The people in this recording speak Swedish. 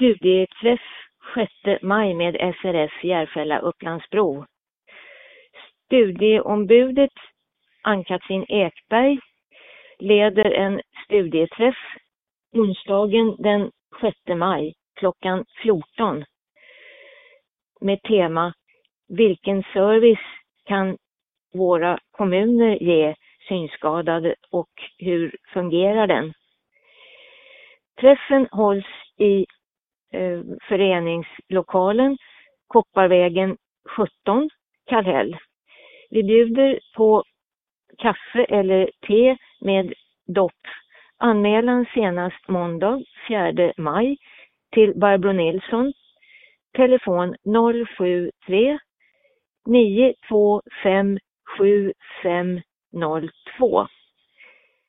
Studieträff 6 maj med SRF Järfälla Upplandsbro. Studieombudet Ann-Katrin Ekberg leder en studieträff onsdagen den 6 maj klockan 14 med tema vilken service kan våra kommuner ge synskadade och hur fungerar den? Träffen hålls i föreningslokalen Kopparvägen 17 Kallhäll. Vi bjuder på kaffe eller te med dopp. Anmälan senast måndag 4 maj till Barbro Nilsson. Telefon 073 925 7502.